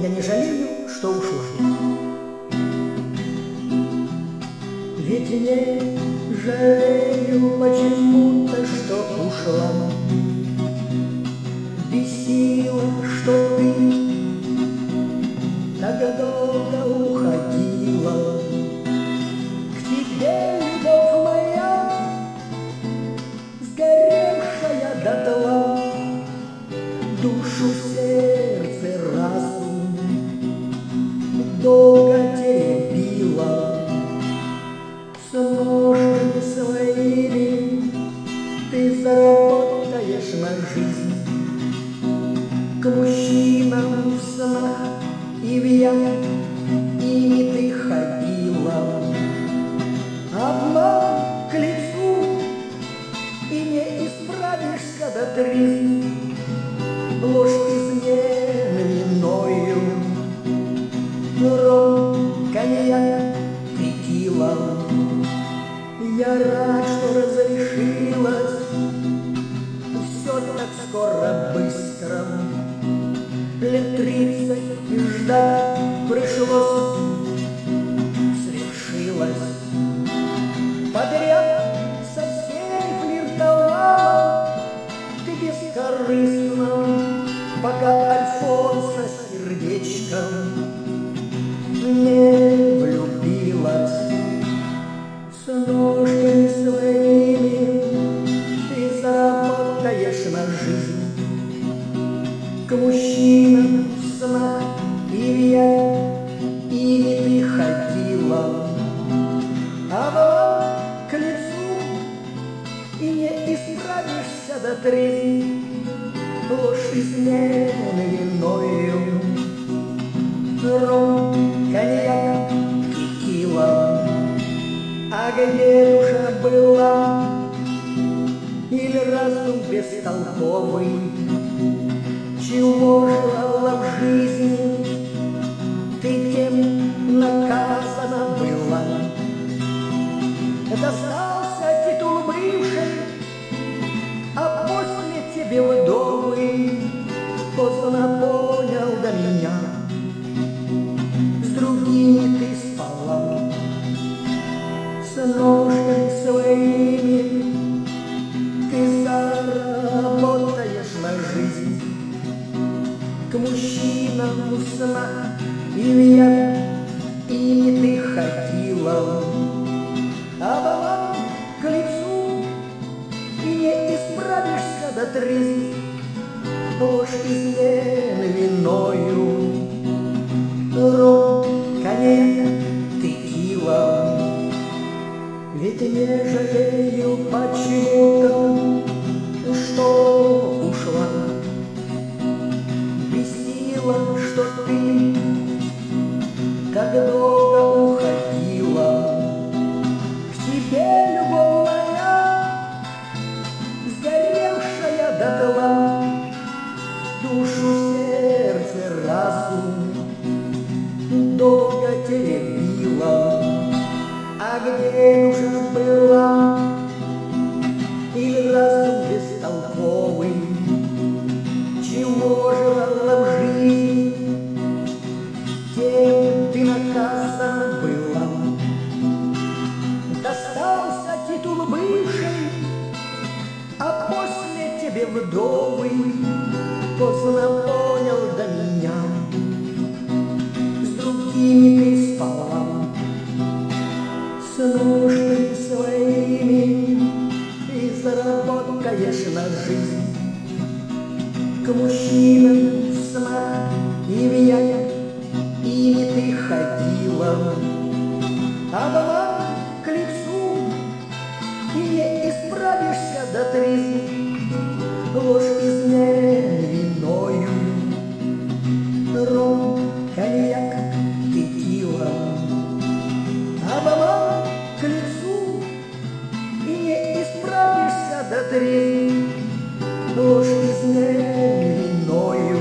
я не жалею, что ушла. Ведь не жалею почему-то, что ушла. Бесило, что ты так долго уходила. К тебе, любовь моя, сгоревшая дотла, душу, сердце, разум долго теребила. С ножками своими ты заработаешь на жизнь. К мужчинам в снах и в яд ими ты ходила. Обман к лицу, и не исправишься до трезни. Ложь измены виною, ром, коньяк, текила. Я рад, что разрешилось все так скоро, быстро. Лет 30 ждать пришлось, свершилось. Подряд со всей флиртовала ты бескорыстно, пока Альфонса сердечком не влюбилась. С ножками своими ты заработаешь на жизнь. К мужчинам в снах и в яд ими ты ходила. Обман к лицу, и не исправишься до трезни. Ложь измены виною, ром, коньяк, текила. А где душа была, или разум бестолковый? Чего желала в жизни, ты тем наказана была. Достался титул бывший, а после тебе вдовы. Поздно понял до меня, с другими ты спала. С ножками своими ты заработаешь на жизнь. К мужчинам в снах и в яд ими ты ходила. Обман к лицу, и не исправишься до трезни. Ложь измены виною, ром, коньяк, текила. Ведь не жалею почему-то, что ушла. Бесило, что ты так долго уходила. К тебе, любовь моя, сгоревшая дотла, душу, сердце, разум долго теребила. А где душа была, или разум бестолковый? Чего желала в жизни, тем ты наказана была. Достался титул бывший, а после тебе вдовы. Поздно понял до меня, с другими ты спала. С ножками своими ты заработаешь на жизнь. К мужчинам в снах и в яд ими ты ходила. Обман к лицу, и не исправишься до трезни. Ложь измены виною, ром, коньяк, текила. Обман к лицу, и не исправишься до трезни. Ложь измены виною,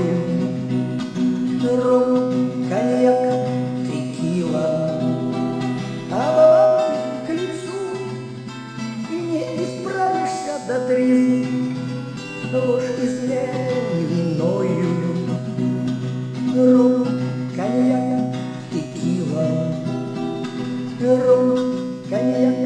ром, коньяк, текила. Обман к лицу, и не исправишься до трезни. Ложь измены ром, коньяк,